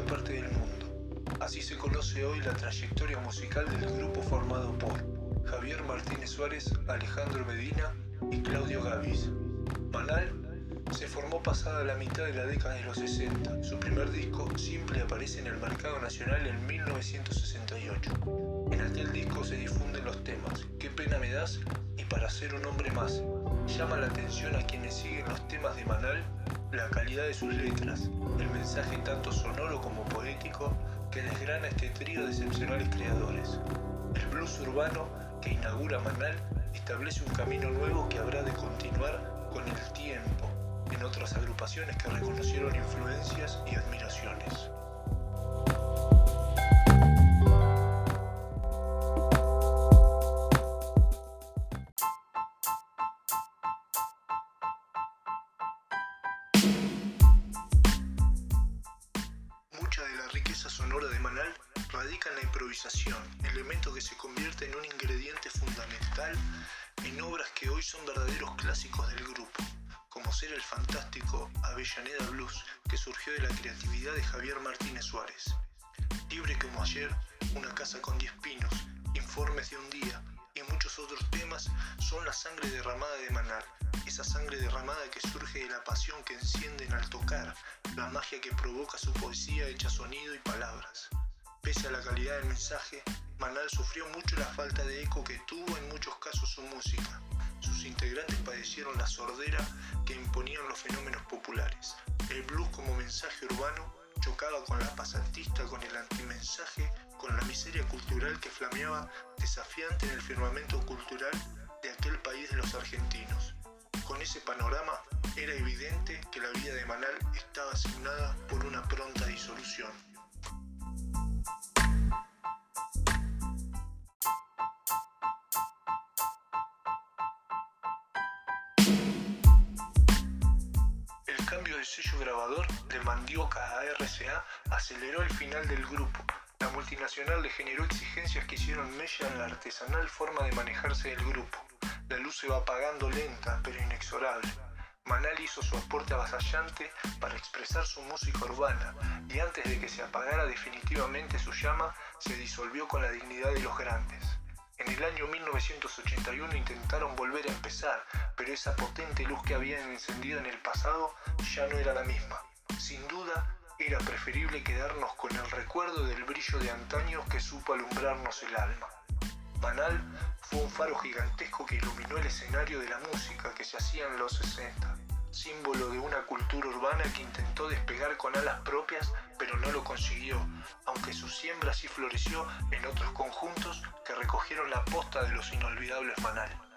parte del mundo. Así se conoce hoy la trayectoria musical del grupo formado por Javier Martínez Suárez, Alejandro Medina y Claudio Gabis. Manal se formó pasada la mitad de la década de los 60. Su primer disco, Simple, aparece en el mercado nacional en 1968. En aquel disco se difunden los temas Qué pena me das y Para ser un hombre más. Llama la atención a quienes siguen los temas de Manal la calidad de sus letras, el mensaje tanto sonoro como poético que desgrana este trío de excepcionales creadores. El blues urbano que inaugura Manal establece un camino nuevo que habrá de continuar con el tiempo en otras agrupaciones que reconocieron influencias y admiraciones. Mucha de la riqueza sonora de Manal radica en la improvisación, elemento que se convierte en un ingrediente fundamental en obras que hoy son verdaderos clásicos del grupo, como ser el fantástico Avellaneda Blues, que surgió de la creatividad de Javier Martínez Suárez. Libre como ayer, Una casa con 10 pinos, Informes de un día y muchos otros temas son la sangre derramada de Manal, esa sangre derramada que surge de la pasión que encienden al tocar, la magia que provoca su poesía hecha sonido y palabras. Pese a la calidad del mensaje, Manal sufrió mucho la falta de eco que tuvo en muchos casos su música. Sus integrantes padecieron la sordera que imponían los fenómenos populares. El blues como mensaje urbano chocaba con la pasantista, con el antimensaje, con la miseria cultural que flameaba desafiante en el firmamento cultural de aquel país de los argentinos. Con ese panorama era evidente que la vida de Manal estaba asignada por una pronta disolución. El cambio de sello grabador de Mandioca a RCA aceleró el final del grupo. La multinacional le generó exigencias que hicieron mella en la artesanal forma de manejarse del grupo. La luz se va apagando lenta, pero inexorable. Manal hizo su aporte avasallante para expresar su música urbana, y antes de que se apagara definitivamente su llama, se disolvió con la dignidad de los grandes. En el año 1981 intentaron volver a empezar, pero esa potente luz que habían encendido en el pasado ya no era la misma. Sin duda, era preferible quedarnos con el recuerdo del brillo de antaño que supo alumbrarnos el alma. Manal fue un faro gigantesco que iluminó el escenario de la música que se hacía en los 60, símbolo de una cultura urbana que intentó despegar con alas propias, pero no lo consiguió, aunque su siembra sí floreció en otros conjuntos que recogieron la posta de los inolvidables Manal.